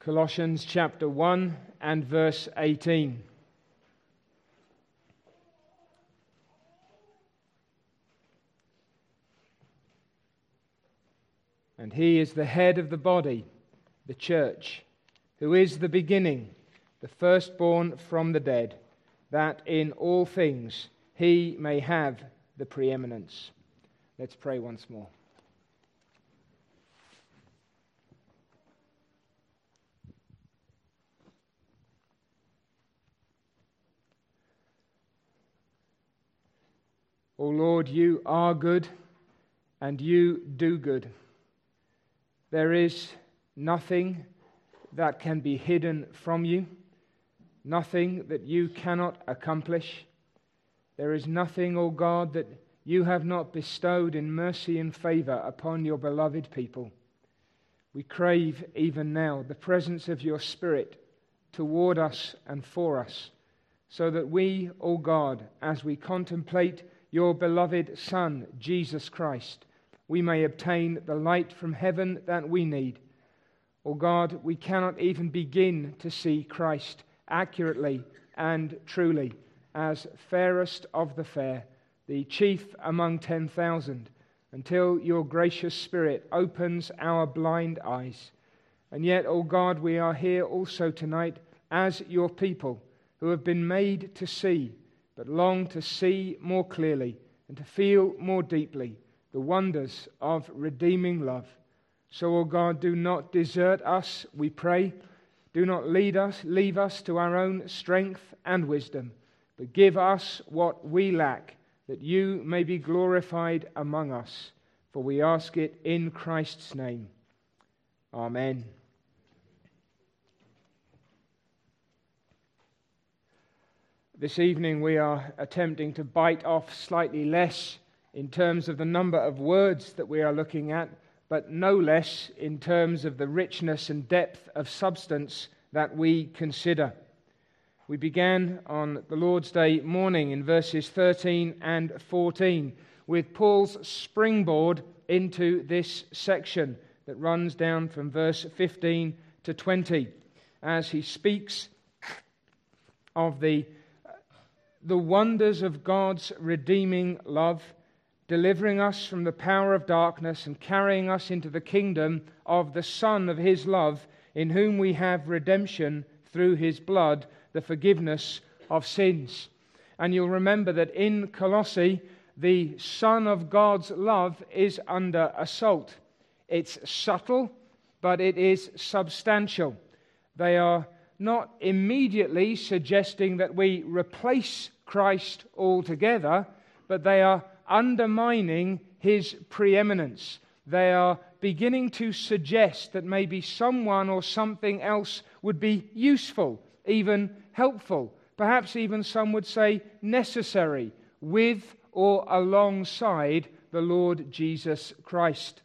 Colossians chapter 1 and verse 18. And he is the head of the body, the church, who is the beginning, the firstborn from the dead, that in all things he may have the preeminence. Let's pray once more. O Lord, you are good and you do good. There is nothing that can be hidden from you, nothing that you cannot accomplish. There is nothing, O God, that you have not bestowed in mercy and favor upon your beloved people. We crave even now the presence of your Spirit toward us and for us, so that we, O God, as we contemplate your beloved Son, Jesus Christ, we may obtain the light from heaven that we need. O God, we cannot even begin to see Christ accurately and truly as fairest of the fair, the chief among 10,000, until your gracious Spirit opens our blind eyes. And yet, O God, we are here also tonight as your people who have been made to see, but long to see more clearly and to feel more deeply the wonders of redeeming love. So, O God, do not desert us, we pray. Do not leave us to our own strength and wisdom, but give us what we lack, that you may be glorified among us. For we ask it in Christ's name. Amen. This evening we are attempting to bite off slightly less in terms of the number of words that we are looking at, but no less in terms of the richness and depth of substance that we consider. We began on the Lord's Day morning in verses 13 and 14 with Paul's springboard into this section that runs down from verse 15 to 20 as he speaks of the wonders of God's redeeming love, delivering us from the power of darkness and carrying us into the kingdom of the Son of his love, in whom we have redemption through his blood, the forgiveness of sins. And you'll remember that in Colossae, the Son of God's love is under assault. It's subtle, but it is substantial. They are not immediately suggesting that we replace Christ altogether, but they are undermining his preeminence. They are beginning to suggest that maybe someone or something else would be useful, even helpful, perhaps even some would say necessary, with or alongside the Lord Jesus Christ.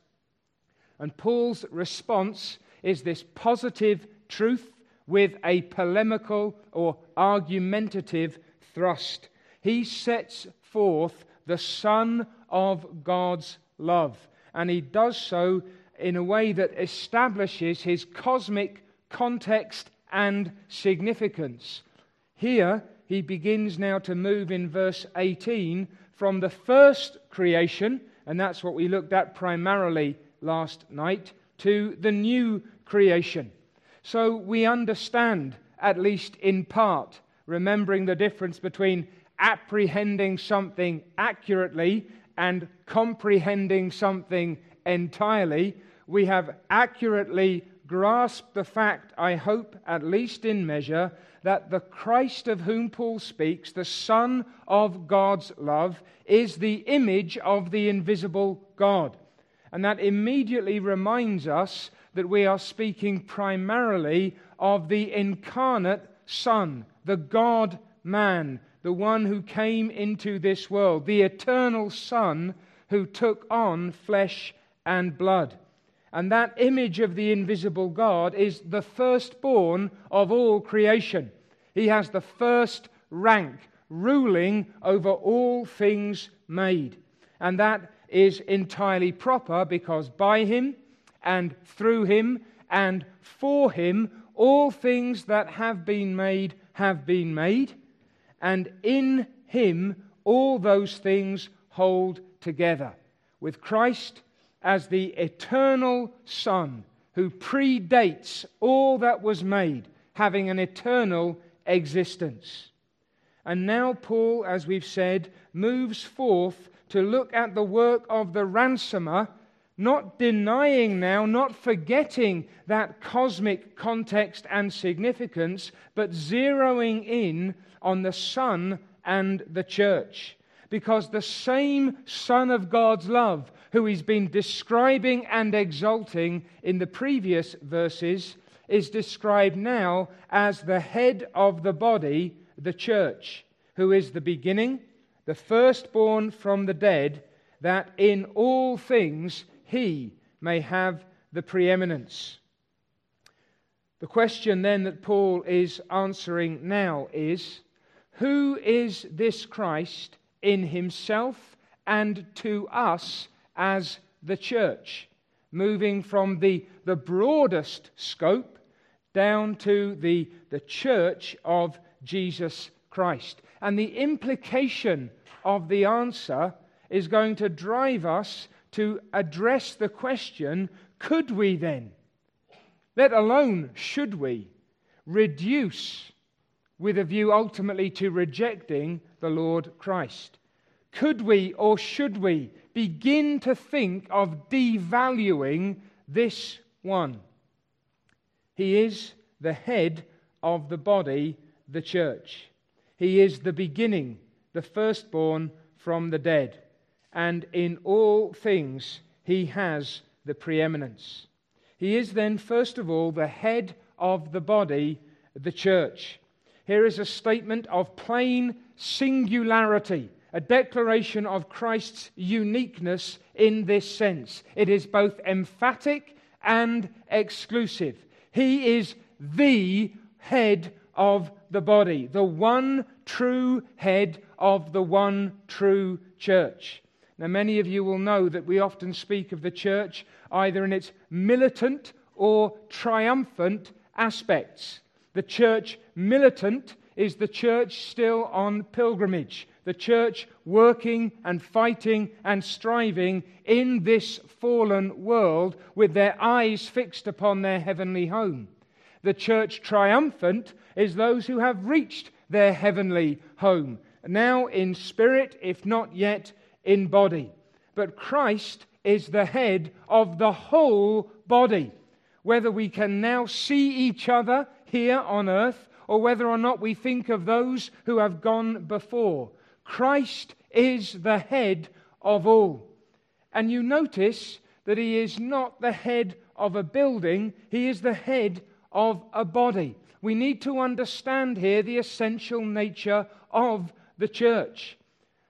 And Paul's response is this positive truth with a polemical or argumentative thrust. He sets forth the Son of God's love, and he does so in a way that establishes his cosmic context and significance. Here he begins now to move in verse 18 from the first creation, and that's what we looked at primarily last night, to the new creation. So we understand, at least in part, remembering the difference between apprehending something accurately and comprehending something entirely, we have accurately grasped the fact, I hope, at least in measure, that the Christ of whom Paul speaks, the Son of God's love, is the image of the invisible God. And that immediately reminds us that we are speaking primarily of the incarnate Son, the God-man, the one who came into this world, the eternal Son who took on flesh and blood. And that image of the invisible God is the firstborn of all creation. He has the first rank, ruling over all things made. And that is entirely proper because by him and through him and for him all things that have been made, and in Him all those things hold together. With Christ as the eternal Son, who predates all that was made, having an eternal existence. And now Paul, as we've said, moves forth to look at the work of the ransomer, not denying now, not forgetting that cosmic context and significance, but zeroing in on the Son and the church. Because the same Son of God's love, who he's been describing and exalting in the previous verses, is described now as the head of the body, the church, who is the beginning, the firstborn from the dead, that in all things he may have the preeminence. The question then that Paul is answering now is, who is this Christ in himself and to us as the church? Moving from the broadest scope down to the church of Jesus Christ. And the implication of the answer is going to drive us to address the question, could we then, let alone should we, reduce with a view ultimately to rejecting the Lord Christ? Could we or should we begin to think of devaluing this one? He is the head of the body, the church. He is the beginning, the firstborn from the dead. And in all things he has the preeminence. He is then, first of all, the head of the body, the church. Here is a statement of plain singularity, a declaration of Christ's uniqueness in this sense. It is both emphatic and exclusive. He is the head of the body, the one true head of the one true church. Now, many of you will know that we often speak of the church either in its militant or triumphant aspects. The church militant is the church still on pilgrimage, the church working and fighting and striving in this fallen world with their eyes fixed upon their heavenly home. The church triumphant is those who have reached their heavenly home, now in spirit, if not yet in body. But Christ is the head of the whole body. Whether we can now see each other here on earth, or whether or not we think of those who have gone before, Christ is the head of all. And you notice that he is not the head of a building, he is the head of a body. We need to understand here the essential nature of the church.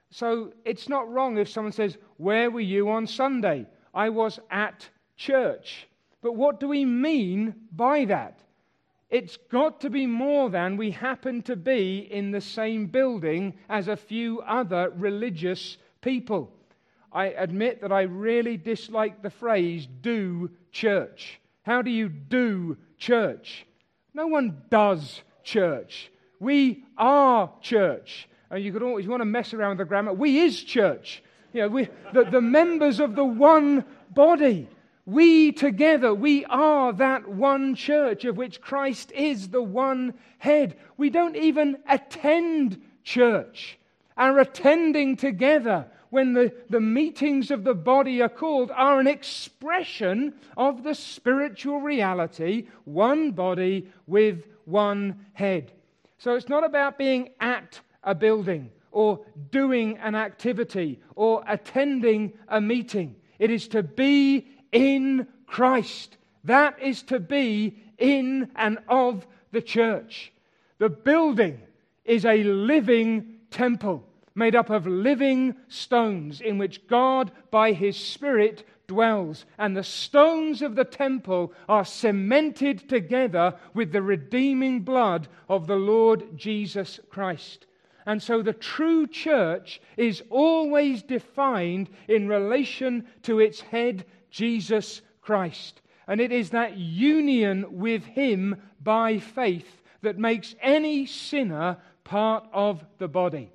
So it's not wrong if someone says, "Where were you on Sunday?" I was at church. But what do we mean by that? It's got to be more than we happen to be in the same building as a few other religious people. I admit that I really dislike the phrase "do church." How do you do church? No one does church. We are church. And you could always, you want to mess around with the grammar, we is church. You know, the members of the one body. We together, we are that one church of which Christ is the one head. We don't even attend church. Our attending together when the meetings of the body are called are an expression of the spiritual reality, one body with one head. So it's not about being at a building or doing an activity or attending a meeting. It is to be in Christ. That is to be in and of the church. The building is a living temple made up of living stones in which God by His Spirit dwells. And the stones of the temple are cemented together with the redeeming blood of the Lord Jesus Christ. And so the true church is always defined in relation to its head, Jesus Christ. And it is that union with Him by faith that makes any sinner part of the body.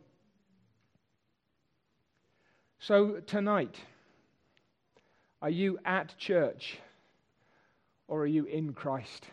So tonight, are you at church or are you in Christ?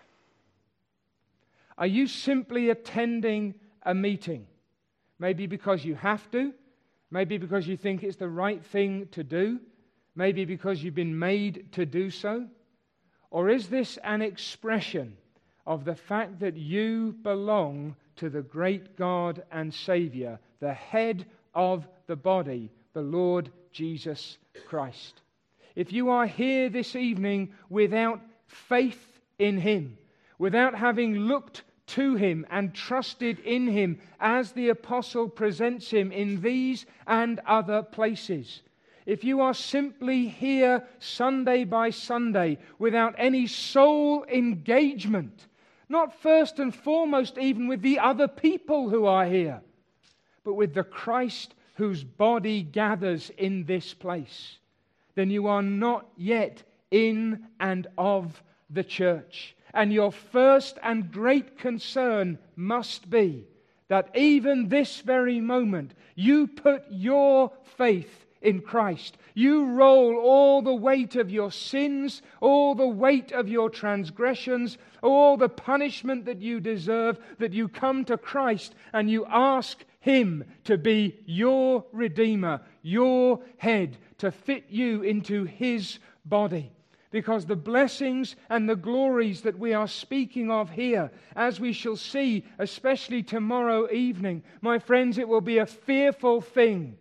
Are you simply attending a meeting? Maybe because you have to, maybe because you think it's the right thing to do, maybe because you've been made to do so. Or is this an expression of the fact that you belong to the great God and Savior, the head of the body, the Lord Jesus Christ? If you are here this evening without faith in Him, without having looked to Him and trusted in Him as the apostle presents Him in these and other places, if you are simply here Sunday by Sunday without any soul engagement, not first and foremost even with the other people who are here, but with the Christ whose body gathers in this place, then you are not yet in and of the church. And your first and great concern must be that even this very moment you put your faith in Christ. You roll all the weight of your sins, all the weight of your transgressions, all the punishment that you deserve, that you come to Christ and you ask Him to be your Redeemer, your head, to fit you into His body. Because the blessings and the glories that we are speaking of here, as we shall see, especially tomorrow evening, my friends, it will be a fearful thing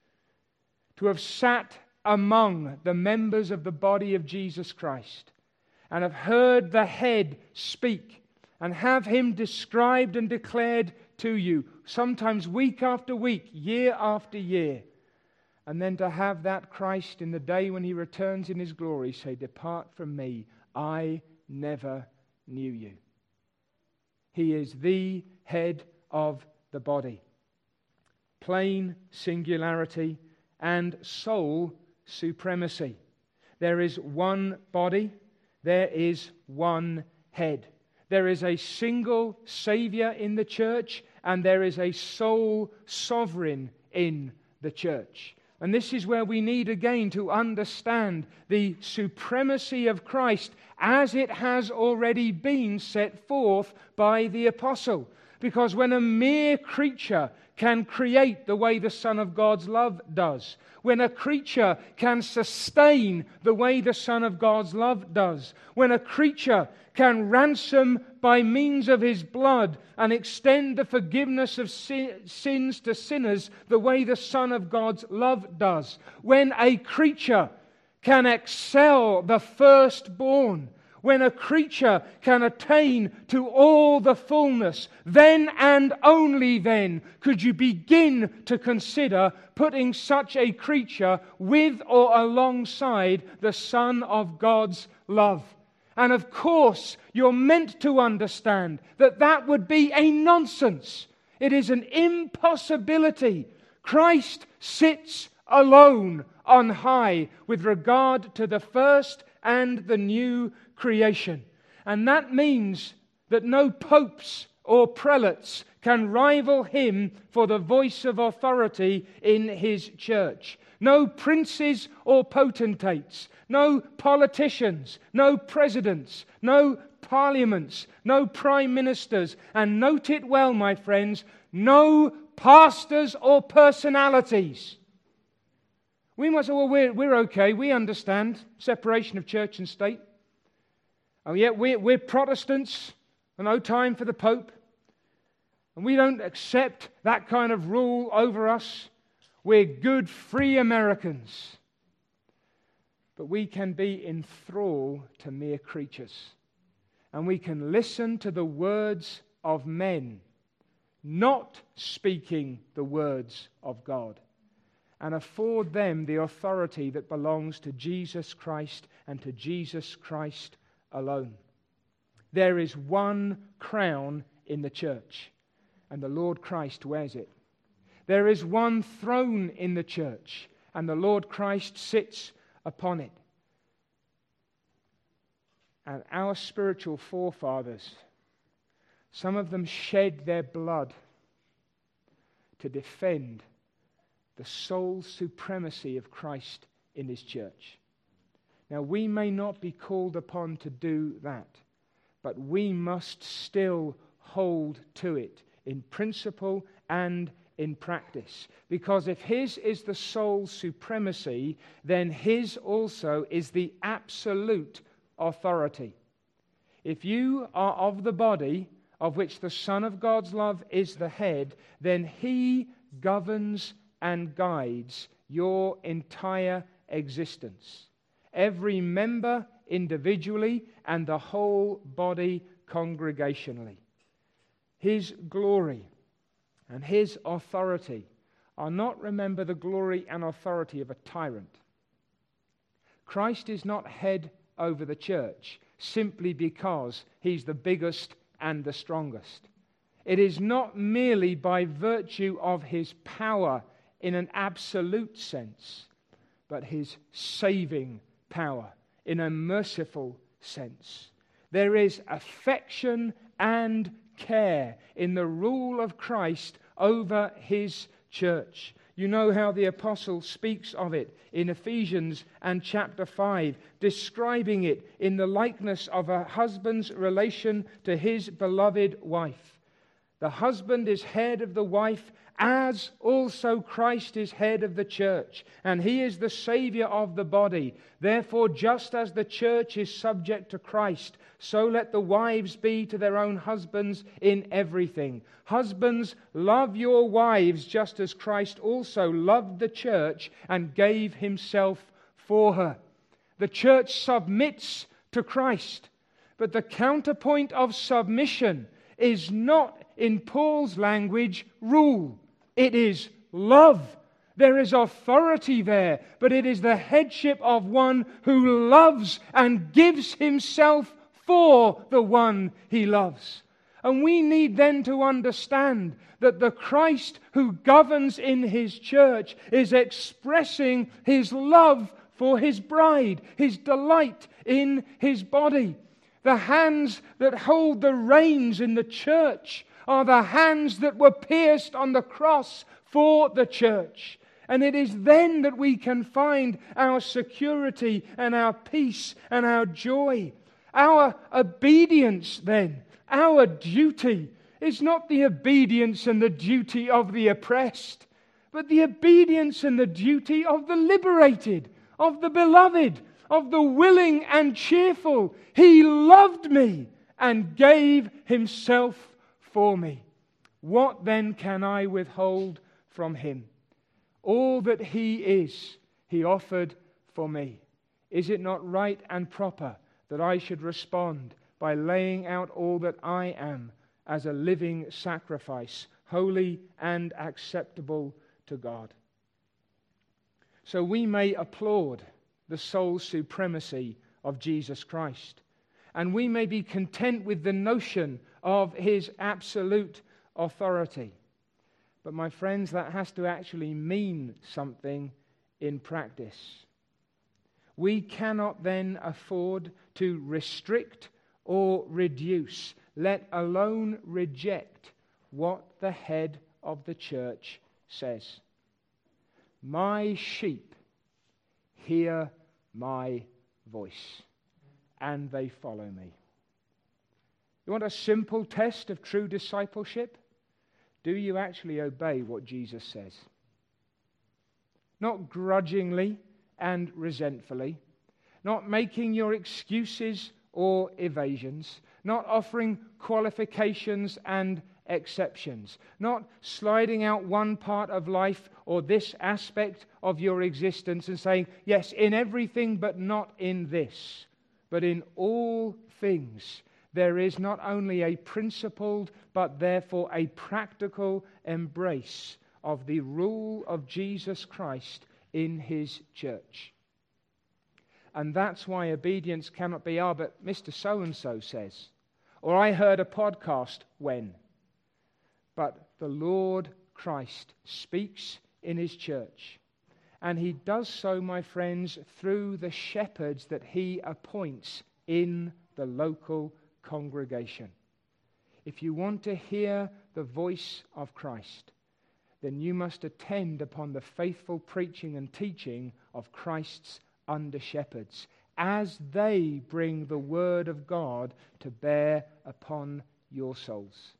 to have sat among the members of the body of Jesus Christ and have heard the head speak and have Him described and declared to you, sometimes week after week, year after year, and then to have that Christ in the day when He returns in His glory say, "Depart from me, I never knew you." He is the head of the body. Plain singularity and sole supremacy. There is one body, there is one head. There is a single Savior in the church, and there is a sole sovereign in the church. And this is where we need again to understand the supremacy of Christ as it has already been set forth by the apostle. Because when a mere creature can create the way the Son of God's love does, when a creature can sustain the way the Son of God's love does, when a creature can ransom by means of His blood and extend the forgiveness of sins to sinners the way the Son of God's love does, when a creature can excel the firstborn, when a creature can attain to all the fullness, then and only then could you begin to consider putting such a creature with or alongside the Son of God's love. And of course, you're meant to understand that that would be a nonsense. It is an impossibility. Christ sits alone on high with regard to the first and the new creation. And that means that no popes or prelates can rival Him for the voice of authority in His church. No princes or potentates, no politicians, no presidents, no parliaments, no prime ministers, and note it well, my friends, no pastors or personalities. We must say, well, we're okay, we understand separation of church and state. And yet we're Protestants, and no time for the Pope. And we don't accept that kind of rule over us. We're good, free Americans. But we can be in thrall to mere creatures. And we can listen to the words of men, not speaking the words of God, and afford them the authority that belongs to Jesus Christ and to Jesus Christ alone. There is one crown in the church, and the Lord Christ wears it. There is one throne in the church, and the Lord Christ sits upon it. And our spiritual forefathers, some of them shed their blood to defend the sole supremacy of Christ in His church. Now, we may not be called upon to do that, but we must still hold to it in principle and in practice. Because if His is the sole supremacy, then His also is the absolute authority. If you are of the body of which the Son of God's love is the head, then He governs and guides your entire existence. Every member individually and the whole body congregationally. His glory and His authority are not, remember, the glory and authority of a tyrant. Christ is not head over the church simply because He's the biggest and the strongest. It is not merely by virtue of His power in an absolute sense, but His saving power in a merciful sense. There is affection and care in the rule of Christ over His church. You know how the apostle speaks of it in Ephesians and chapter 5, describing it in the likeness of a husband's relation to his beloved wife. The husband is head of the wife, as also Christ is head of the church, and He is the Saviour of the body. Therefore, just as the church is subject to Christ, so let the wives be to their own husbands in everything. Husbands, love your wives just as Christ also loved the church and gave Himself for her. The church submits to Christ, but the counterpoint of submission is not, in Paul's language, rule. It is love. There is authority there, but it is the headship of one who loves and gives himself for the one he loves. And we need then to understand that the Christ who governs in His church is expressing His love for His bride, His delight in His body. The hands that hold the reins in the church are the hands that were pierced on the cross for the church. And it is then that we can find our security and our peace and our joy. Our obedience then, our duty, is not the obedience and the duty of the oppressed, but the obedience and the duty of the liberated, of the beloved, of the willing and cheerful. He loved me and gave Himself for me. What then can I withhold from Him? All that He is, He offered for me. Is it not right and proper that I should respond by laying out all that I am as a living sacrifice, holy and acceptable to God? So we may applaud the sole supremacy of Jesus Christ, and we may be content with the notion of His absolute authority. But my friends, that has to actually mean something in practice. We cannot then afford to restrict or reduce, let alone reject, what the head of the church says. My sheep hear my voice, and they follow me. You want a simple test of true discipleship? Do you actually obey what Jesus says? Not grudgingly and resentfully, not making your excuses or evasions, not offering qualifications and exceptions, not sliding out one part of life or this aspect of your existence and saying, yes, in everything but not in this, but in all things. There is not only a principled, but therefore a practical embrace of the rule of Jesus Christ in His church. And that's why obedience cannot be, but Mr. So-and-so says, or I heard a podcast when. But the Lord Christ speaks in His church. And He does so, my friends, through the shepherds that He appoints in the local congregation. If you want to hear the voice of Christ, then you must attend upon the faithful preaching and teaching of Christ's under-shepherds as they bring the Word of God to bear upon your souls.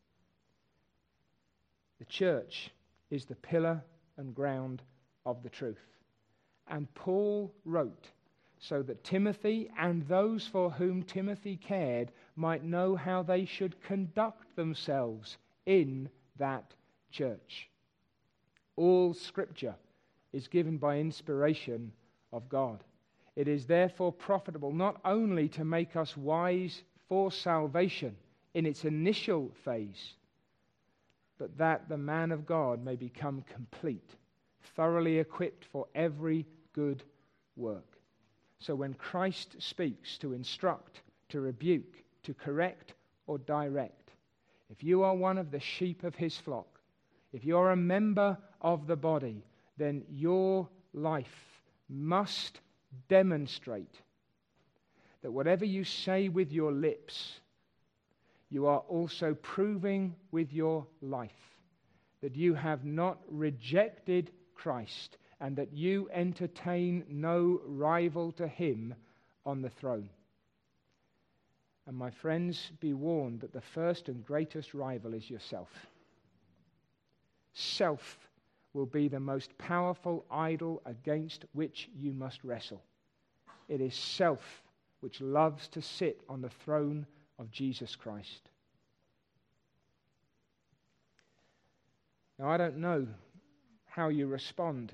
The church is the pillar and ground of the truth. And Paul wrote so that Timothy and those for whom Timothy cared might know how they should conduct themselves in that church. All Scripture is given by inspiration of God. It is therefore profitable not only to make us wise for salvation in its initial phase, but that the man of God may become complete, thoroughly equipped for every good work. So when Christ speaks to instruct, to rebuke, to correct, or direct, if you are one of the sheep of his flock, if you are a member of the body, then your life must demonstrate that whatever you say with your lips, you are also proving with your life that you have not rejected Christ and that you entertain no rival to him on the throne. And my friends, be warned that the first and greatest rival is yourself. Self will be the most powerful idol against which you must wrestle. It is self which loves to sit on the throne of Jesus Christ. Now, I don't know how you respond.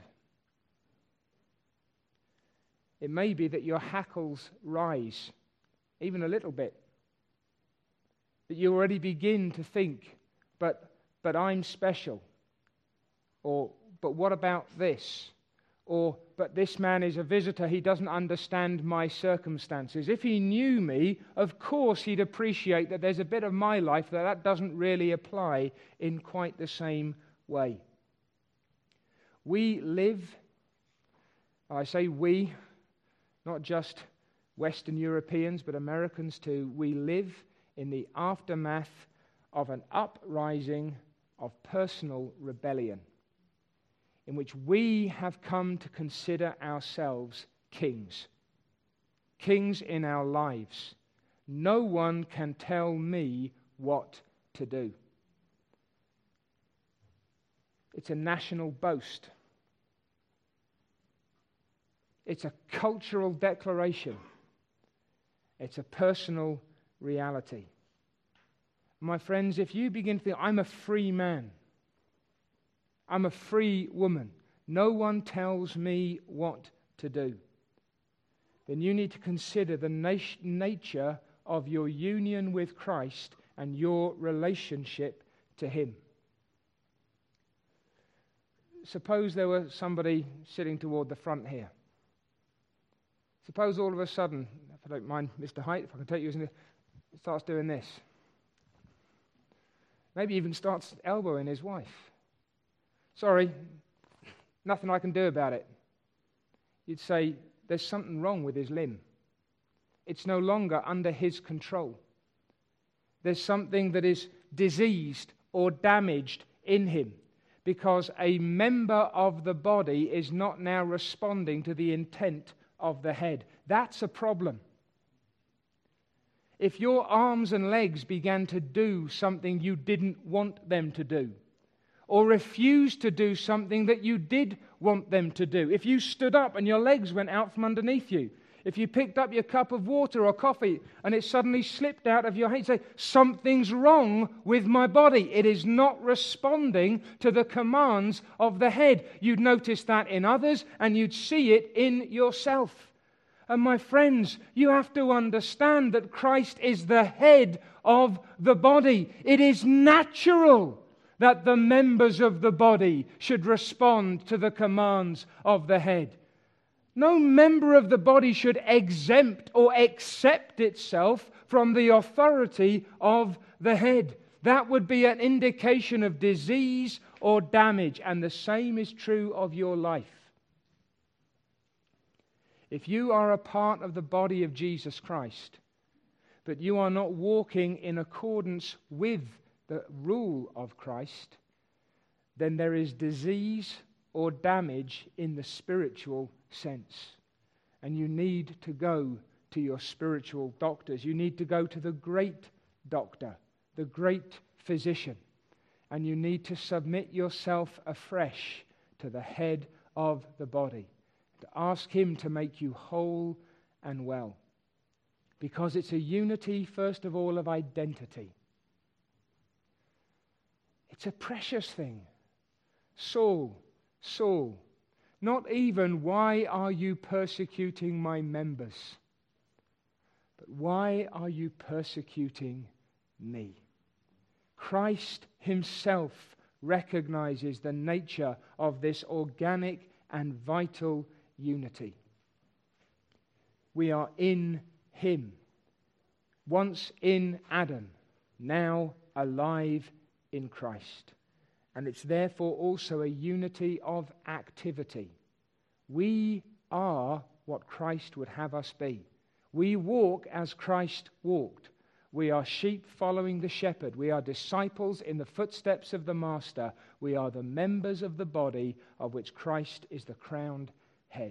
It may be that your hackles rise, even a little bit. That you already begin to think, but I'm special. Or, but what about this? Or, but this man is a visitor, he doesn't understand my circumstances. If he knew me, of course he'd appreciate that there's a bit of my life that doesn't really apply in quite the same way. We live, I say we, not just Western Europeans, but Americans too, we live in the aftermath of an uprising of personal rebellion, in which we have come to consider ourselves kings. Kings in our lives. No one can tell me what to do. It's a national boast. It's a cultural declaration. It's a personal reality. My friends, if you begin to think, I'm a free man, I'm a free woman, no one tells me what to do, then you need to consider the nature of your union with Christ and your relationship to him. Suppose there were somebody sitting toward the front here. Suppose all of a sudden, if I don't mind Mr. Height, if I can take you, he starts doing this. Maybe even starts elbowing his wife. Sorry, nothing I can do about it. You'd say, there's something wrong with his limb. It's no longer under his control. There's something that is diseased or damaged in him because a member of the body is not now responding to the intent of the head. That's a problem. If your arms and legs began to do something you didn't want them to do, or refused to do something that you did want them to do, if you stood up and your legs went out from underneath you, if you picked up your cup of water or coffee and it suddenly slipped out of your hand, you say, something's wrong with my body. It is not responding to the commands of the head. You'd notice that in others and you'd see it in yourself. And my friends, you have to understand that Christ is the head of the body. It is natural that the members of the body should respond to the commands of the head. No member of the body should exempt or accept itself from the authority of the head. That would be an indication of disease or damage, and the same is true of your life. If you are a part of the body of Jesus Christ, but you are not walking in accordance with the rule of Christ, then there is disease or damage in the spiritual sense. And you need to go to your spiritual doctors. You need to go to the great doctor, the great physician. And you need to submit yourself afresh to the head of the body, to ask him to make you whole and well. Because it's a unity, first of all, of identity. It's a precious thing. Saul, Saul, not even why are you persecuting my members, but why are you persecuting me? Christ himself recognizes the nature of this organic and vital unity. We are in him, once in Adam, now alive in Christ. And it's therefore also a unity of activity. We are what Christ would have us be. We walk as Christ walked. We are sheep following the shepherd. We are disciples in the footsteps of the Master. We are the members of the body of which Christ is the crowned head.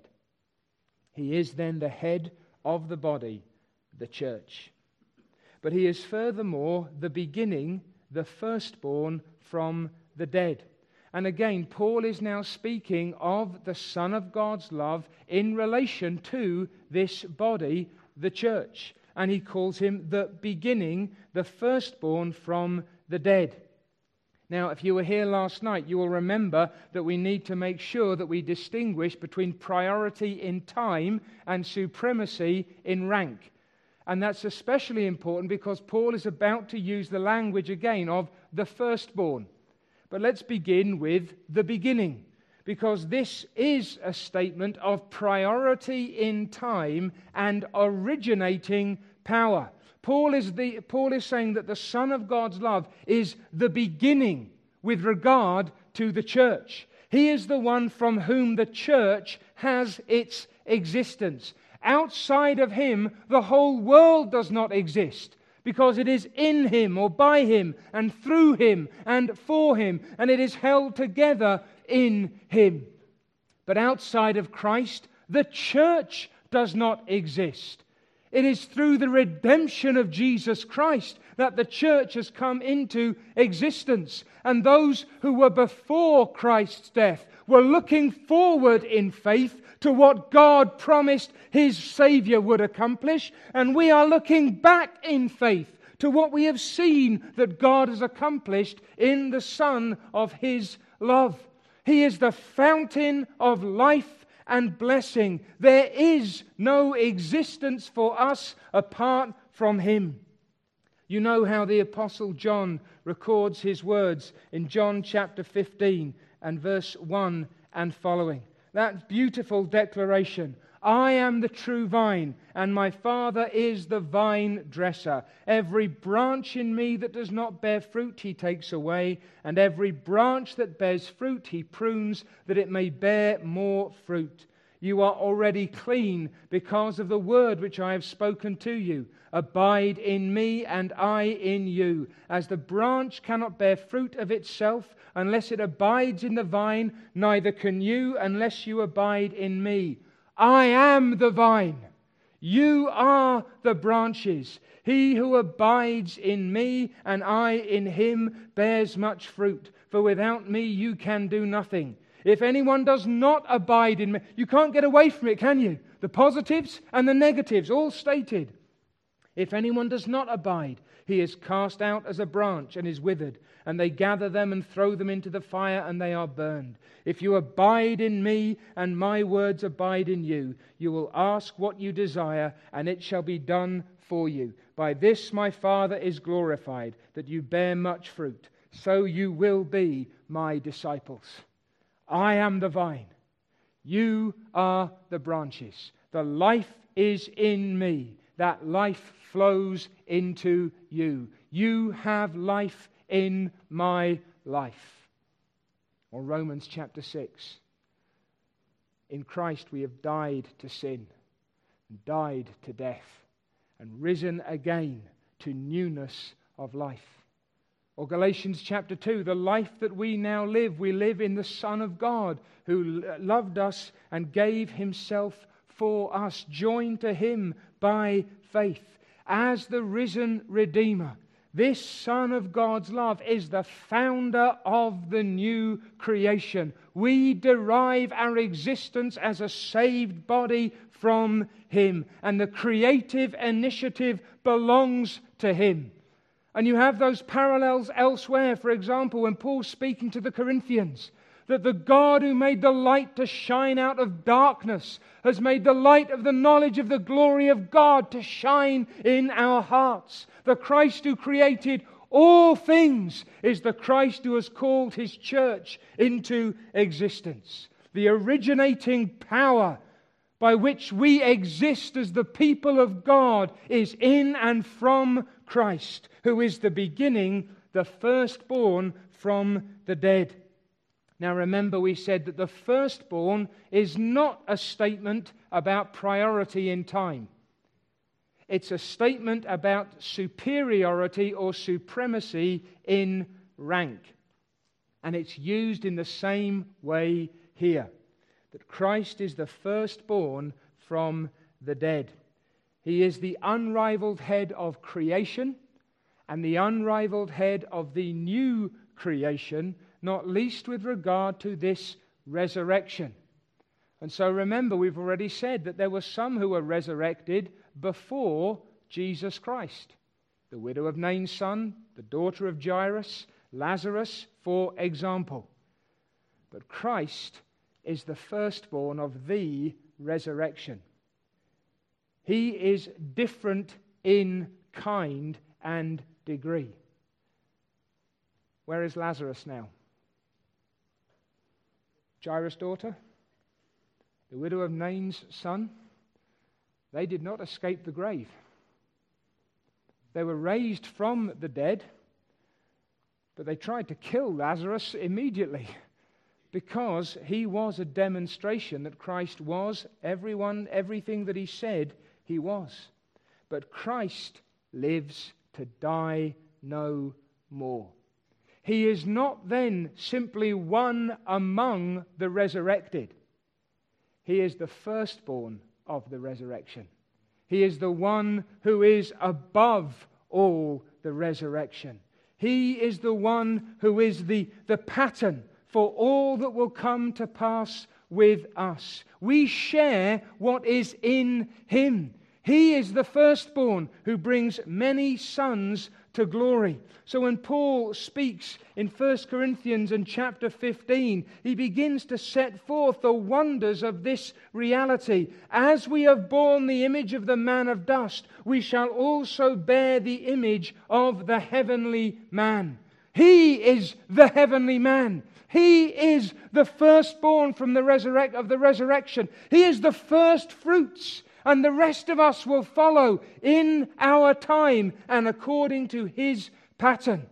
He is then the head of the body, the church. But he is furthermore the beginning, the firstborn from the dead. And again, Paul is now speaking of the Son of God's love in relation to this body, the church. And he calls him the beginning, the firstborn from the dead. Now, if you were here last night, you will remember that we need to make sure that we distinguish between priority in time and supremacy in rank. And that's especially important because Paul is about to use the language again of the firstborn. But let's begin with the beginning, because this is a statement of priority in time and originating power. Paul is saying that the Son of God's love is the beginning with regard to the church. He is the one from whom the church has its existence. Outside of him, the whole world does not exist, because it is in him or by him and through him and for him, and it is held together in him. But outside of Christ, the church does not exist. It is through the redemption of Jesus Christ that the church has come into existence. And those who were before Christ's death were looking forward in faith to what God promised his Savior would accomplish. And we are looking back in faith to what we have seen that God has accomplished in the Son of his love. He is the fountain of life and blessing. There is no existence for us apart from him. You know how the Apostle John records his words in John chapter 15 and verse 1 and following. That beautiful declaration, I am the true vine, and my Father is the vine dresser. Every branch in me that does not bear fruit he takes away, and every branch that bears fruit he prunes, that it may bear more fruit. You are already clean because of the word which I have spoken to you. Abide in me, and I in you. As the branch cannot bear fruit of itself unless it abides in the vine, neither can you unless you abide in me. I am the vine. You are the branches. He who abides in me and I in him bears much fruit. For without me you can do nothing. If anyone does not abide in me, you can't get away from it, can you? The positives and the negatives, all stated. If anyone does not abide, he is cast out as a branch and is withered, and they gather them and throw them into the fire, and they are burned. If you abide in me, and my words abide in you, you will ask what you desire, and it shall be done for you. By this my Father is glorified, that you bear much fruit. So you will be my disciples. I am the vine. You are the branches. The life is in me. That life flows into you. You have life in my life. Or Romans chapter 6. In Christ we have died to sin, and died to death. and risen again to newness of life. Or Galatians chapter 2, the life that we now live, we live in the Son of God who loved us and gave himself for us, joined to him by faith as the risen Redeemer. This Son of God's love is the founder of the new creation. We derive our existence as a saved body from him, and the creative initiative belongs to him. And you have those parallels elsewhere. For example, when Paul's speaking to the Corinthians, that the God who made the light to shine out of darkness has made the light of the knowledge of the glory of God to shine in our hearts. The Christ who created all things is the Christ who has called his church into existence. The originating power by which we exist as the people of God is in and from Christ, who is the beginning, the firstborn from the dead. Now remember, we said that the firstborn is not a statement about priority in time. It's a statement about superiority or supremacy in rank. And it's used in the same way here, that Christ is the firstborn from the dead. He is the unrivaled head of creation and the unrivaled head of the new creation, not least with regard to this resurrection. And so remember, we've already said that there were some who were resurrected before Jesus Christ. The widow of Nain's son, the daughter of Jairus, Lazarus, for example. But Christ is the firstborn of the resurrection. He is different in kind and degree. Where is Lazarus now? Jairus' daughter? The widow of Nain's son? They did not escape the grave. They were raised from the dead, but they tried to kill Lazarus immediately because he was a demonstration that Christ was everything that he said he was. But Christ lives to die no more. He is not then simply one among the resurrected. He is the firstborn of the resurrection. He is the one who is above all the resurrection. He is the one who is the pattern for all that will come to pass with us. We share what is in him. He is the firstborn who brings many sons to glory. So when Paul speaks in 1 Corinthians and chapter 15, he begins to set forth the wonders of this reality. As we have borne the image of the man of dust, we shall also bear the image of the heavenly man. He is the heavenly man. He is the firstborn from the resurrection. He is the first fruits. And the rest of us will follow in our time and according to his pattern.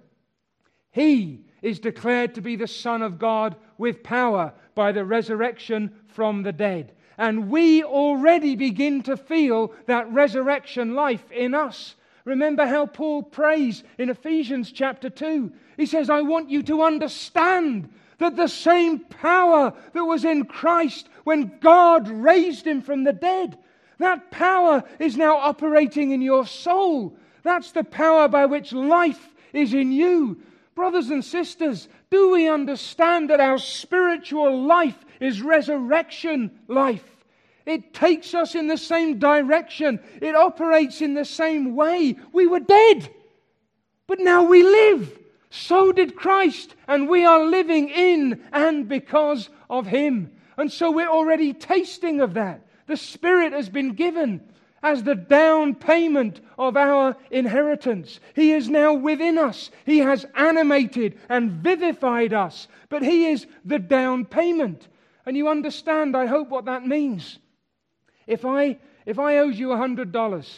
He is declared to be the Son of God with power by the resurrection from the dead. And we already begin to feel that resurrection life in us. Remember how Paul prays in Ephesians chapter 2. He says, I want you to understand that the same power that was in Christ when God raised him from the dead, that power is now operating in your soul. That's the power by which life is in you. Brothers and sisters, do we understand that our spiritual life is resurrection life? It takes us in the same direction. It operates in the same way. We were dead, but now we live. So did Christ, and we are living in and because of him. And so we're already tasting of that. The Spirit has been given as the down payment of our inheritance. He is now within us. He has animated and vivified us. But he is the down payment. And you understand, I hope, what that means. If I owed you $100,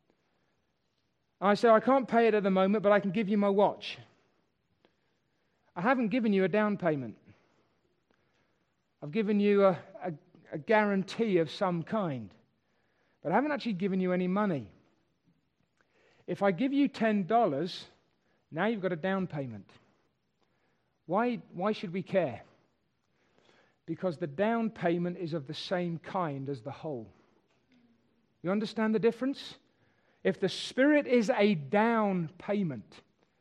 I say, I can't pay it at the moment, but I can give you my watch. I haven't given you a down payment. I've given you a guarantee of some kind. But I haven't actually given you any money. If I give you $10, now you've got a down payment. Why should we care? Because the down payment is of the same kind as the whole. You understand the difference? If the Spirit is a down payment,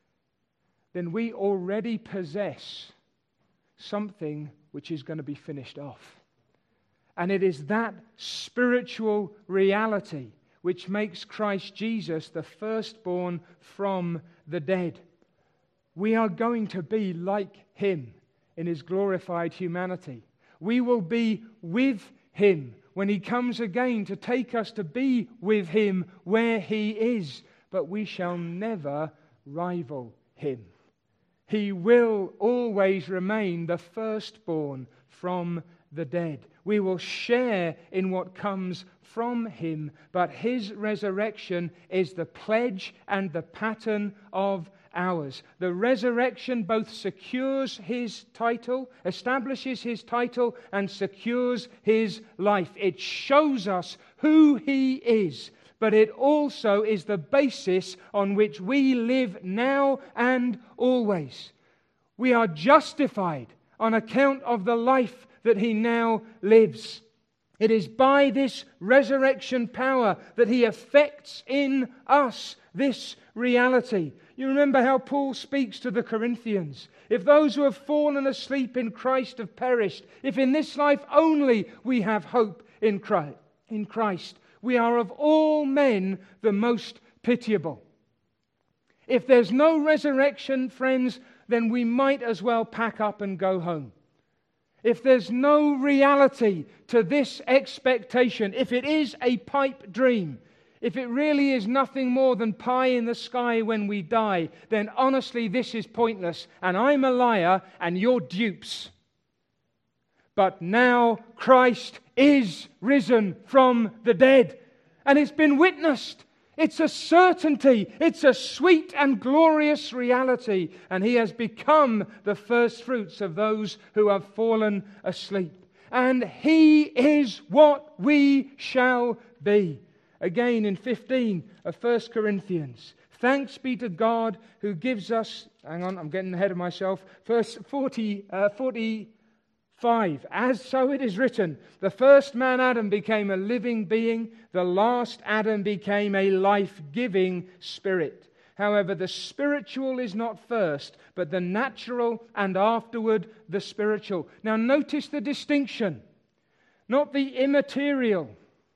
then we already possess something which is going to be finished off. And it is that spiritual reality which makes Christ Jesus the firstborn from the dead. We are going to be like Him in His glorified humanity. We will be with Him when He comes again to take us to be with Him where He is. But we shall never rival Him. He will always remain the firstborn from the dead. We will share in what comes from Him, but His resurrection is the pledge and the pattern of ours. The resurrection both secures His title, establishes His title, and secures His life. It shows us who He is, but it also is the basis on which we live now and always. We are justified on account of the life that He now lives. It is by this resurrection power that He effects in us this reality. You remember how Paul speaks to the Corinthians. If those who have fallen asleep in Christ have perished, if in this life only we have hope in Christ, we are of all men the most pitiable. If there's no resurrection, friends, then we might as well pack up and go home. If there's no reality to this expectation, if it is a pipe dream, if it really is nothing more than pie in the sky when we die, then honestly this is pointless, and I'm a liar and you're dupes. But now Christ is risen from the dead, and it's been witnessed. It's a certainty. It's a sweet and glorious reality. And He has become the first fruits of those who have fallen asleep. And He is what we shall be. Again in 15 of 1 Corinthians. Thanks be to God who gives us... Hang on, I'm getting ahead of myself. Verse 45. As so it is written, the first man Adam became a living being, the last Adam became a life-giving spirit. However, the spiritual is not first, but the natural, and afterward the spiritual. Now notice the distinction. Not the immaterial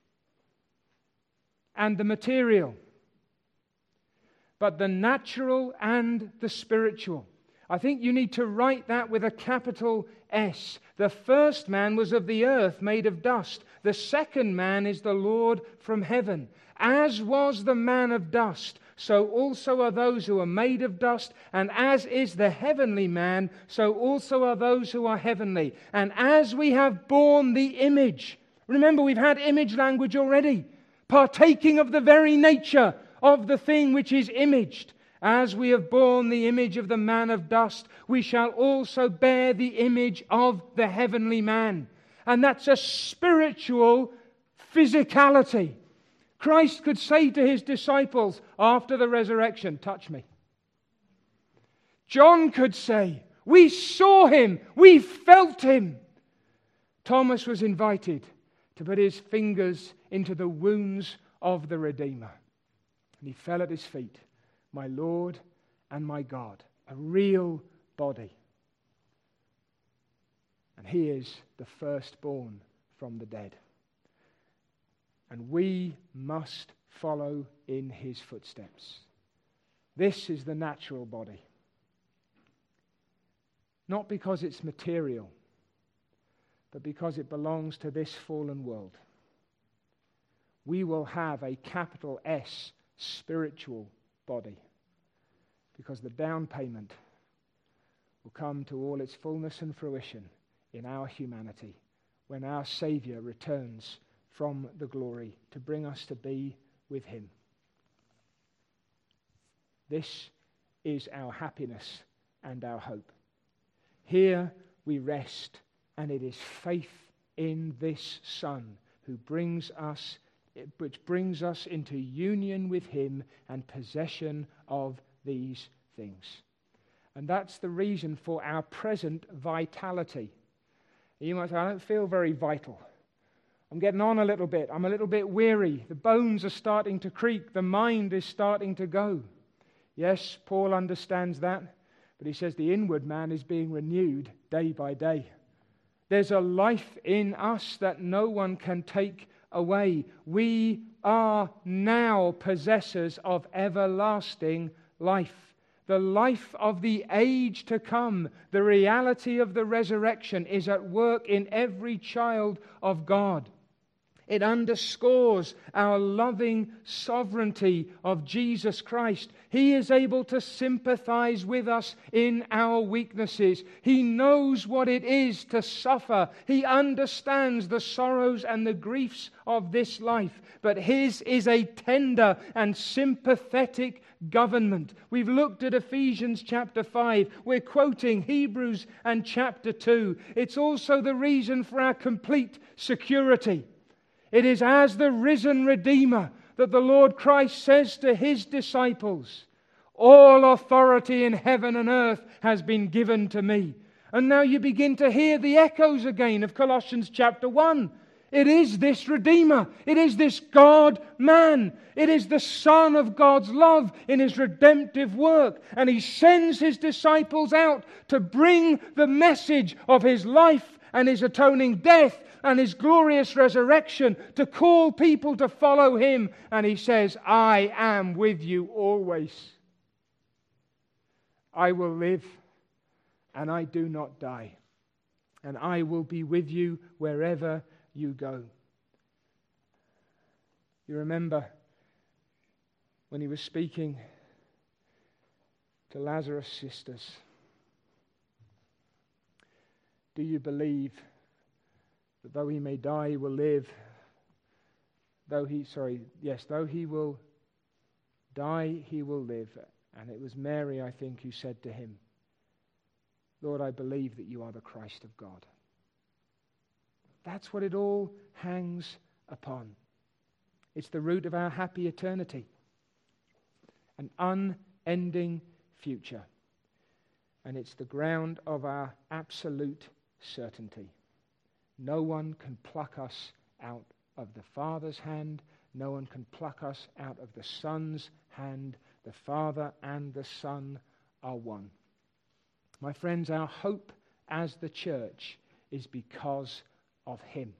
and the material, but the natural and the spiritual. I think you need to write that with a capital S. The first man was of the earth, made of dust. The second man is the Lord from heaven. As was the man of dust, so also are those who are made of dust. And as is the heavenly man, so also are those who are heavenly. And as we have borne the image, remember we've had image language already, partaking of the very nature of the thing which is imaged. As we have borne the image of the man of dust, we shall also bear the image of the heavenly man. And that's a spiritual physicality. Christ could say to His disciples after the resurrection, touch me. John could say, we saw Him, we felt Him. Thomas was invited to put his fingers into the wounds of the Redeemer. And he fell at His feet. My Lord and my God, a real body. And He is the firstborn from the dead. And we must follow in His footsteps. This is the natural body. Not because it's material, but because it belongs to this fallen world. We will have a capital S spiritual body, because the down payment will come to all its fullness and fruition in our humanity when our Saviour returns from the glory to bring us to be with Him. This is our happiness and our hope. Here we rest, and it is faith in this Son who brings us which brings us into union with Him and possession of these things. And that's the reason for our present vitality. You might say, I don't feel very vital. I'm getting on a little bit. I'm a little bit weary. The bones are starting to creak. The mind is starting to go. Yes, Paul understands that. But he says the inward man is being renewed day by day. There's a life in us that no one can take away. We are now possessors of everlasting life. The life of the age to come, the reality of the resurrection is at work in every child of God. It underscores our loving sovereignty of Jesus Christ. He is able to sympathize with us in our weaknesses. He knows what it is to suffer. He understands the sorrows and the griefs of this life. But His is a tender and sympathetic government. We've looked at Ephesians chapter 5. We're quoting Hebrews and chapter 2. It's also the reason for our complete security. It is as the risen Redeemer that the Lord Christ says to His disciples, all authority in heaven and earth has been given to me. And now you begin to hear the echoes again of Colossians chapter 1. It is this Redeemer. It is this God-man. It is the Son of God's love in His redemptive work. And He sends His disciples out to bring the message of His life and His atoning death and His glorious resurrection, to call people to follow Him. And He says, I am with you always. I will live and I do not die. And I will be with you wherever you go. You remember when He was speaking to Lazarus' sisters. Do you believe that though he may die, he will live? Though he will die, he will live. And it was Mary, I think, who said to Him, Lord, I believe that you are the Christ of God. That's what it all hangs upon. It's the root of our happy eternity. An unending future. And it's the ground of our absolute certainty. No one can pluck us out of the Father's hand. No one can pluck us out of the Son's hand. The Father and the Son are one. My friends, our hope as the church is because of Him.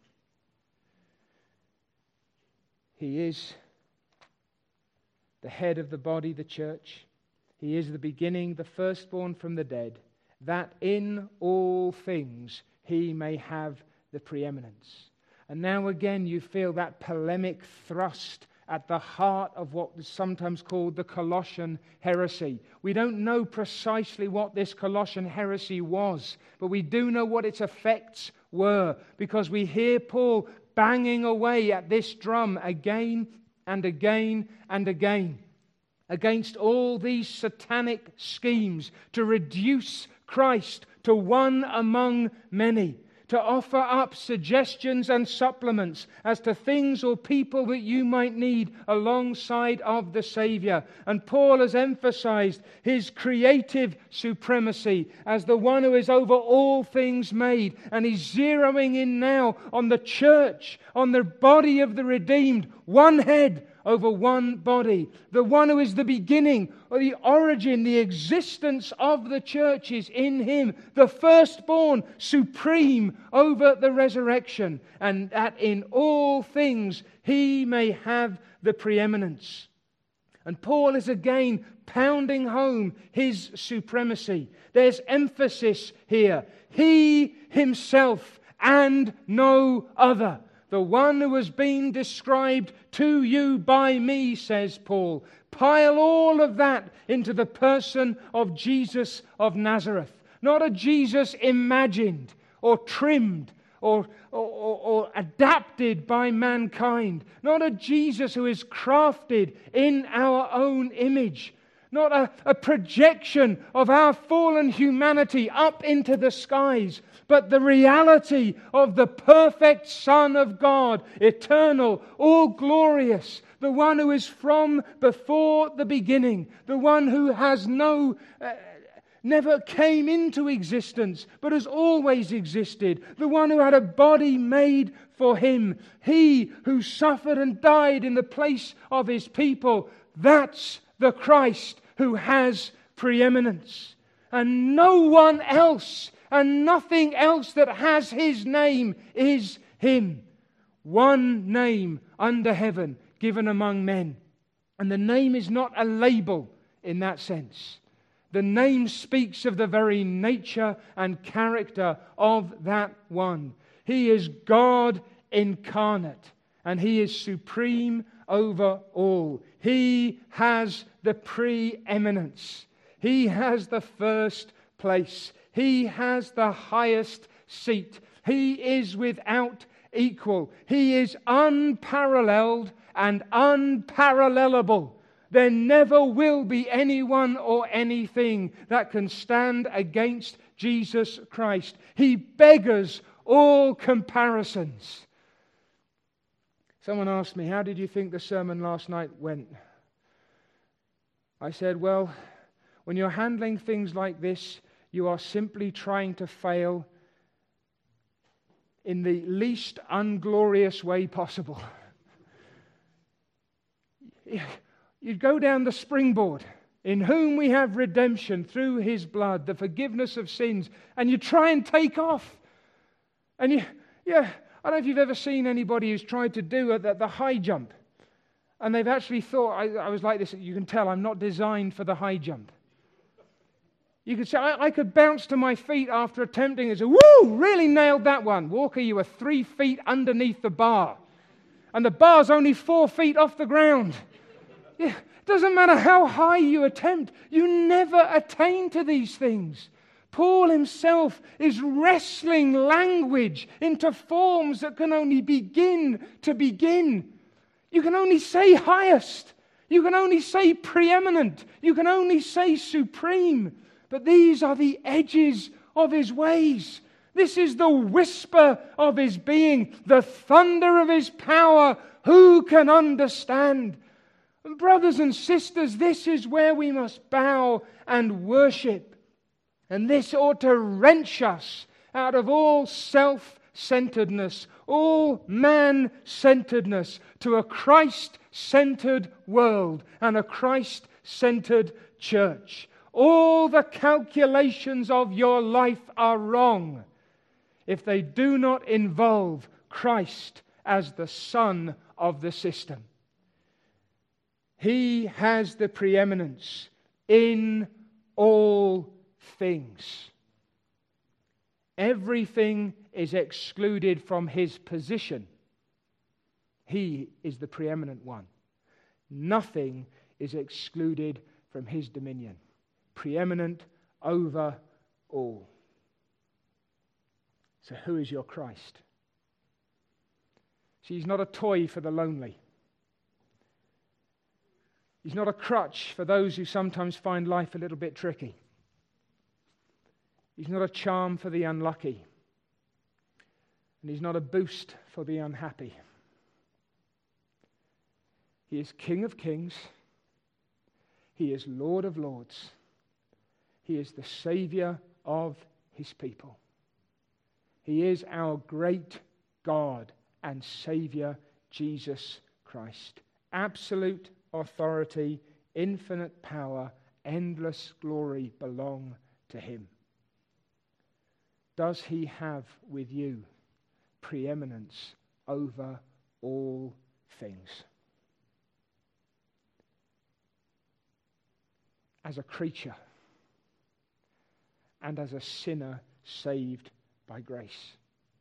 He is the head of the body, the church. He is the beginning, the firstborn from the dead, that in all things He may have the preeminence. And now again you feel that polemic thrust at the heart of what is sometimes called the Colossian heresy. We don't know precisely what this Colossian heresy was, but we do know what its effects were, because we hear Paul banging away at this drum again and again and again against all these satanic schemes to reduce Christ to one among many, to offer up suggestions and supplements as to things or people that you might need alongside of the Savior. And Paul has emphasized His creative supremacy as the one who is over all things made. And he's zeroing in now on the church, on the body of the redeemed, one head over one body. The one who is the beginning, or the origin, the existence of the church is in Him. The firstborn, supreme over the resurrection. And that in all things He may have the preeminence. And Paul is again pounding home His supremacy. There's emphasis here. He Himself and no other. The one who has been described to you by me, says Paul. Pile all of that into the person of Jesus of Nazareth. Not a Jesus imagined or trimmed or adapted by mankind. Not a Jesus who is crafted in our own image. not a projection of our fallen humanity up into the skies, but the reality of the perfect Son of God, eternal, all glorious, the one who is from before the beginning, the one who has never came into existence, but has always existed, the one who had a body made for him, he who suffered and died in the place of his people. That's the Christ who has preeminence. And no one else and nothing else that has his name is him. One name under heaven given among men. And the name is not a label in that sense. The name speaks of the very nature and character of that one. He is God incarnate, and He is supreme over all. He has the preeminence. He has the first place. He has the highest seat. He is without equal. He is unparalleled and unparallelable. There never will be anyone or anything that can stand against Jesus Christ. He beggars all comparisons. Someone asked me, how did you think the sermon last night went? I said, well, when you're handling things like this, you are simply trying to fail in the least unglorious way possible. You'd go down the springboard, in whom we have redemption through His blood, the forgiveness of sins, and you try and take off. And I don't know if you've ever seen anybody who's tried to do the high jump, and they've actually thought, I was like this, you can tell I'm not designed for the high jump. You could say, I could bounce to my feet after attempting it. So, woo, really nailed that one. Walker, you were 3 feet underneath the bar, and the bar's only 4 feet off the ground. Yeah, it doesn't matter how high you attempt, you never attain to these things. Paul himself is wrestling language into forms that can only begin to begin. You can only say highest. You can only say preeminent. You can only say supreme. But these are the edges of His ways. This is the whisper of His being, the thunder of His power. Who can understand? And brothers and sisters, this is where we must bow and worship. And this ought to wrench us out of all self-centeredness, all man-centeredness, to a Christ-centered world and a Christ-centered church. All the calculations of your life are wrong if they do not involve Christ as the sun of the system. He has the preeminence in all things. Everything is excluded from His position. He is the preeminent one. Nothing is excluded from His dominion. Preeminent over all. So who is your Christ? See, He's not a toy for the lonely. He's not a crutch for those who sometimes find life a little bit tricky. He's not a charm for the unlucky. And He's not a boost for the unhappy. He is King of kings. He is Lord of lords. He is the Savior of His people. He is our great God and Savior, Jesus Christ. Absolute authority, infinite power, endless glory belong to Him. Does He have with you preeminence over all things? As a creature and as a sinner saved by grace.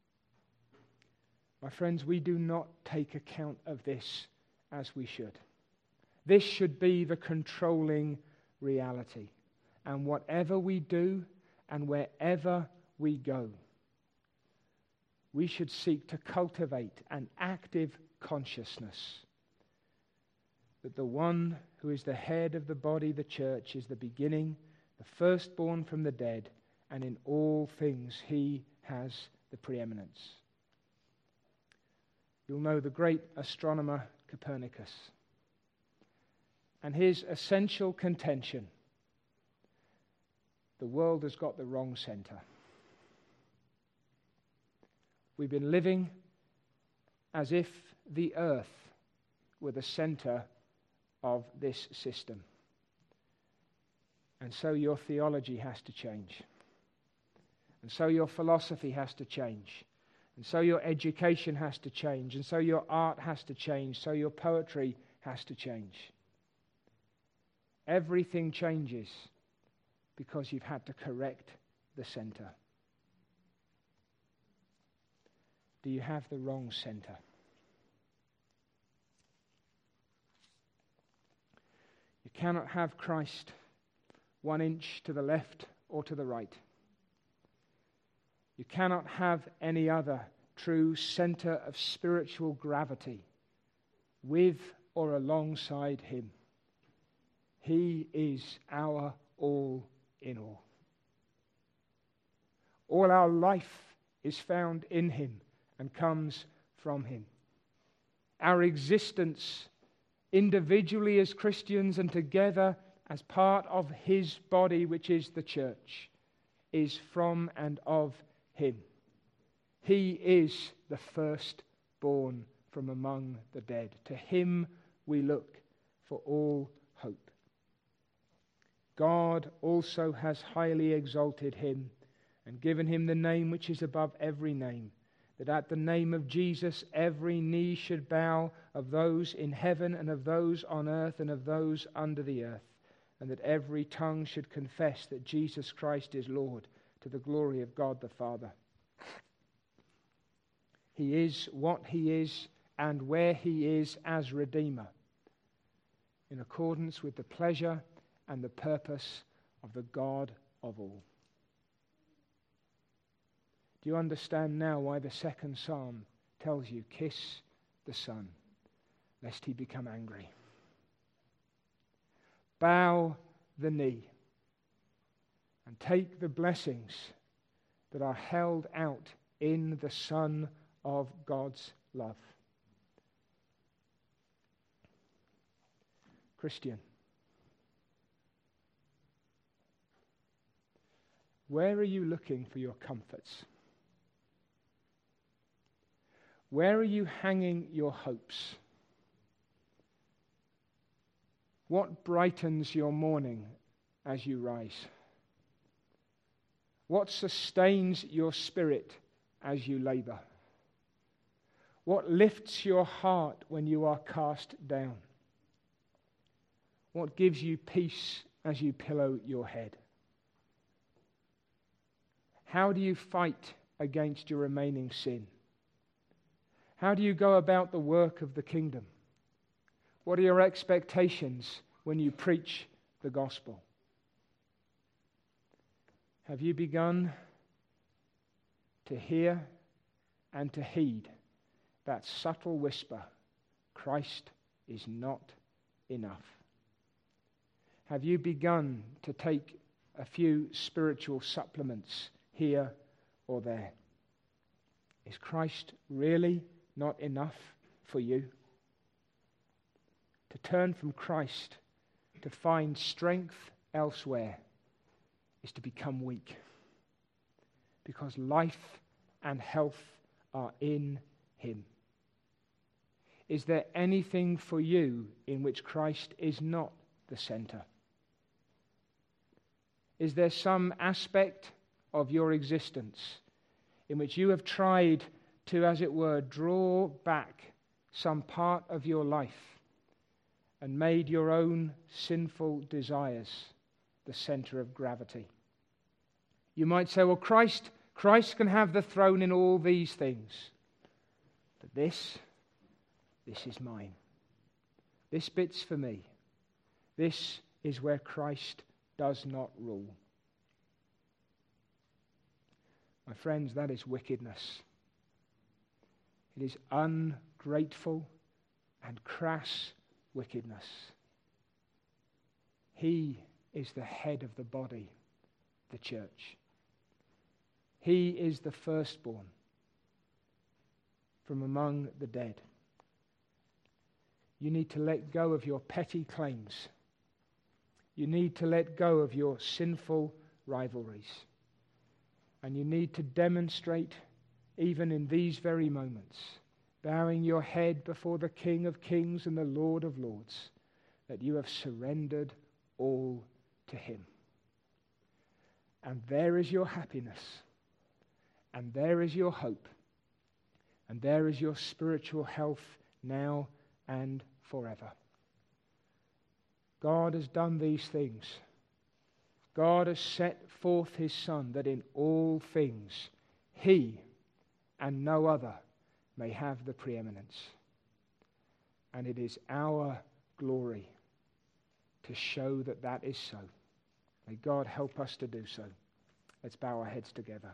My friends, we do not take account of this as we should. This should be the controlling reality. And whatever we do and wherever we go, we should seek to cultivate an active consciousness that the one who is the head of the body, the church, is the beginning, the firstborn from the dead, and in all things he has the preeminence. You'll know the great astronomer Copernicus and his essential contention: the world has got the wrong center. We've been living as if the earth were the center of this system. And so your theology has to change. And so your philosophy has to change. And so your education has to change. And so your art has to change. So your poetry has to change. Everything changes because you've had to correct the center. Do you have the wrong center? You cannot have Christ 1 inch to the left or to the right. You cannot have any other true center of spiritual gravity with or alongside him. He is our all in all. All our life is found in him and comes from him. Our existence individually as Christians and together as part of his body, which is the church, is from and of him. He is the firstborn from among the dead. To him we look for all hope. God also has highly exalted him and given him the name which is above every name, that at the name of Jesus every knee should bow, of those in heaven and of those on earth and of those under the earth, and that every tongue should confess that Jesus Christ is Lord, to the glory of God the Father. He is what he is and where he is as Redeemer, in accordance with the pleasure and the purpose of the God of all. Do you understand now why the second psalm tells you, kiss the Son, lest he become angry? Bow the knee and take the blessings that are held out in the Son of God's love. Christian, where are you looking for your comforts? Where are you hanging your hopes? What brightens your morning as you rise? What sustains your spirit as you labor? What lifts your heart when you are cast down? What gives you peace as you pillow your head? How do you fight against your remaining sin? How do you go about the work of the kingdom? What are your expectations when you preach the gospel? Have you begun to hear and to heed that subtle whisper, Christ is not enough? Have you begun to take a few spiritual supplements here or there? Is Christ really not enough for you? To turn from Christ to find strength elsewhere is to become weak, because life and health are in him. Is there anything for you in which Christ is not the center? Is there some aspect of your existence in which you have tried to, as it were, draw back some part of your life and made your own sinful desires the center of gravity? You might say, well, Christ can have the throne in all these things, but this is mine. This bit's for me. This is where Christ does not rule. My friends, that is wickedness. It is ungrateful and crass wickedness. He is the head of the body, the church. He is the firstborn from among the dead. You need to let go of your petty claims. You need to let go of your sinful rivalries. And you need to demonstrate, even in these very moments, bowing your head before the King of Kings and the Lord of Lords, that you have surrendered all to Him. And there is your happiness, and there is your hope, and there is your spiritual health now and forever. God has done these things. God has set forth His Son, that in all things He and no other may have the preeminence. And it is our glory to show that that is so. May God help us to do so. Let's bow our heads together.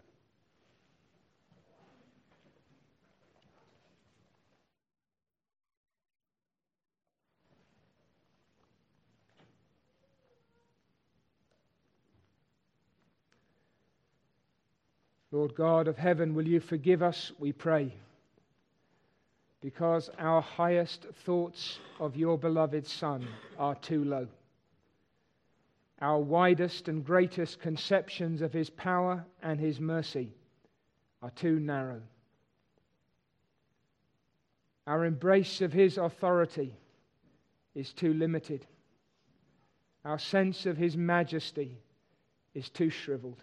Lord God of heaven, will you forgive us, we pray, because our highest thoughts of your beloved Son are too low. Our widest and greatest conceptions of His power and His mercy are too narrow. Our embrace of His authority is too limited. Our sense of His majesty is too shriveled.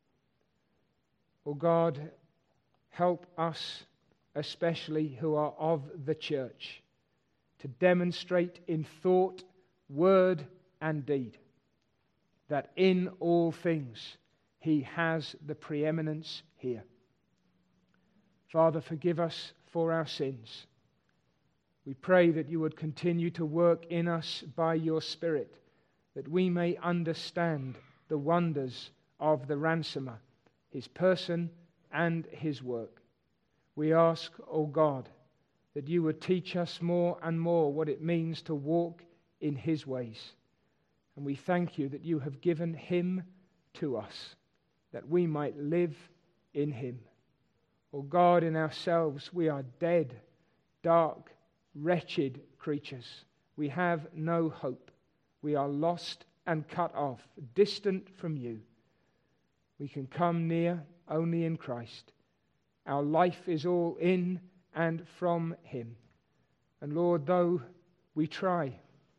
O God, help us, especially who are of the church, to demonstrate in thought, word, and deed that in all things He has the preeminence here. Father, forgive us for our sins. We pray that you would continue to work in us by your Spirit, that we may understand the wonders of the ransomer, His person and His work. We ask, O God, that you would teach us more and more what it means to walk in His ways. And we thank you that you have given Him to us, that we might live in Him. O God, in ourselves we are dead, dark, wretched creatures. We have no hope. We are lost and cut off, distant from you. We can come near only in Christ. Our life is all in and from Him. And Lord, though we try,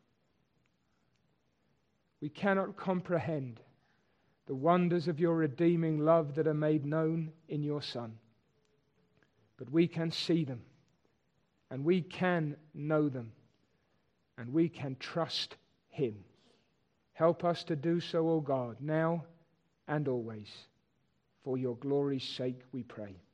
we cannot comprehend the wonders of your redeeming love that are made known in your Son. But we can see them, and we can know them, and we can trust Him. Help us to do so, O God, now and always. For your glory's sake we pray.